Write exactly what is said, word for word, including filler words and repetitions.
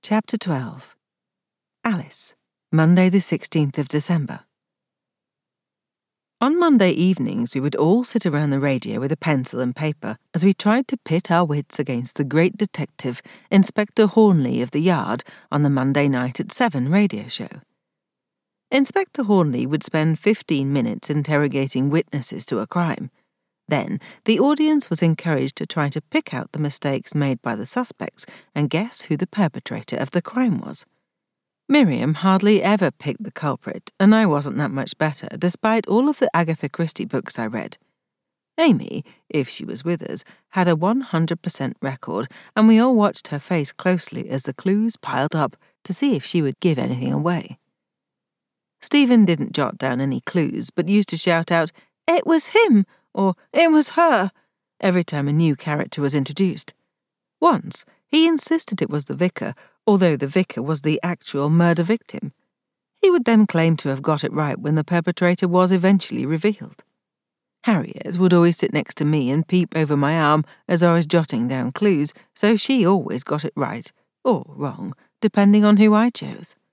Chapter twelve. Alice, Monday the sixteenth of December. On Monday evenings we would all sit around the radio with a pencil and paper as we tried to pit our wits against the great detective, Inspector Hornley of the Yard, on the Monday night at seven radio show. Inspector Hornley would spend fifteen minutes interrogating witnesses to a crime. Then the audience was encouraged to try to pick out the mistakes made by the suspects and guess who the perpetrator of the crime was. Miriam hardly ever picked the culprit, and I wasn't that much better, despite all of the Agatha Christie books I read. Amy, if she was with us, had a one hundred percent record, and we all watched her face closely as the clues piled up to see if she would give anything away. Stephen didn't jot down any clues, but used to shout out, "It was him!" or "It was her," every time a new character was introduced. Once, he insisted it was the vicar, although the vicar was the actual murder victim. He would then claim to have got it right when the perpetrator was eventually revealed. Harriet would always sit next to me and peep over my arm as I was jotting down clues, so she always got it right, or wrong, depending on who I chose.